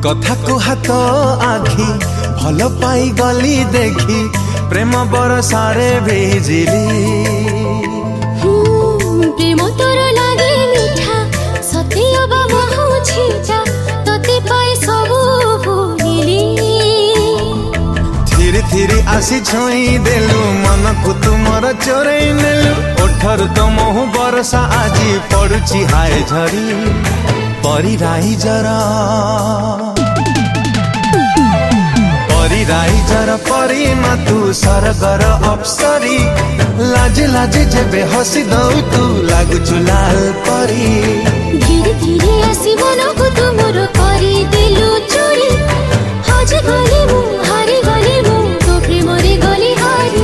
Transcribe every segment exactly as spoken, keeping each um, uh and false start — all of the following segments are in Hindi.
कथा को हाथ आखि भल पाई गली देखी प्रेम बरसारे भेजिली प्रेम तोर लागे मीठा सते अब महु छीटा तते पाए सबु भूलिली धीरे धीरे आसी छुई देलु मन को तुमर चोरई नेलु ओठर तो महु बरसा आजी पड़ुची हाय झरी परी राई जरा परी राई जरा परी मातु सरगर अप्सरी लाज लाज जेबे हसी दऊ तू लागुचु लाल परी धीरे धीरे आसी मन को तुमर करी देलु चोरी हज गली मु हारी गली मु तो प्रेम रे गली हारी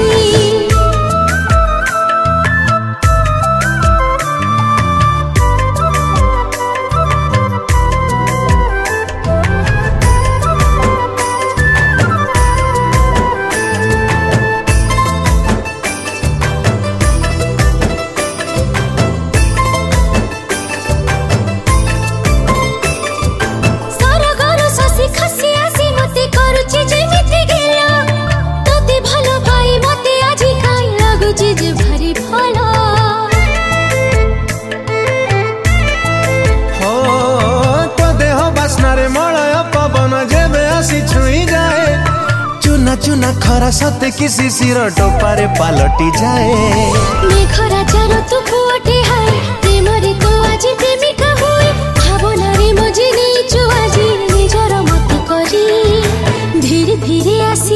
चुना खरा सते किसी सिर टोपारे पालटी जाए मेघरा चारो तू पुअटे हाय प्रेम रे तो आज प्रेमिका होए भावना रे मजे नीचु आजी निजर मत करी धीरे धीरे आसी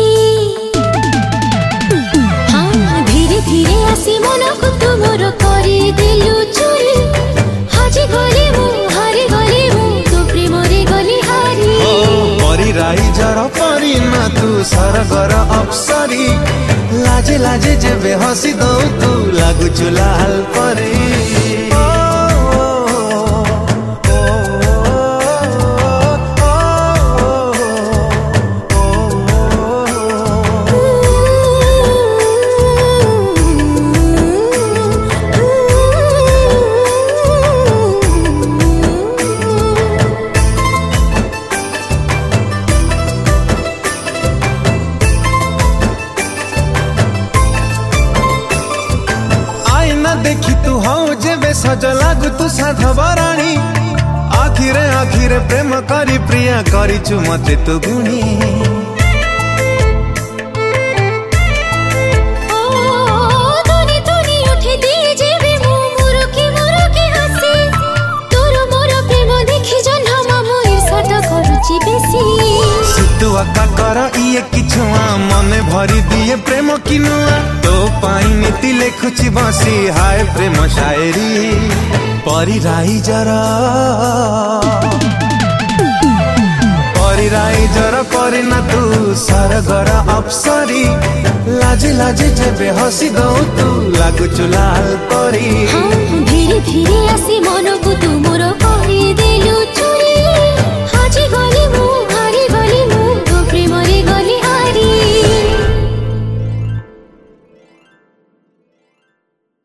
हाँ धीरे धीरे आसी मन को तुमर करी देलु चोरी हजी गली मु हारी गली मु तो प्रेम रे गली हारी परी राई जरा परी ना तू सरगर अप्सरी लाजे लाजे जेबे हसी दऊ तू लागुचु लाल परी देखी तू हऊ जेबे सज लागु तू साधवराणी आखिरे आखिरे प्रेम करी प्रिया करिचु मते तू गुणी कर इए किछुआ मने भरी दिए प्रेम किनुआ तो पाई नीति लेखुची बसी हाय प्रेम शायरी परी राई जरा परी राई जरा परी ना तू सरगर अप्सरी लाजे लाजे जेबे हसी दऊ तू लागुचु लाल परी धीरे धीरे आसी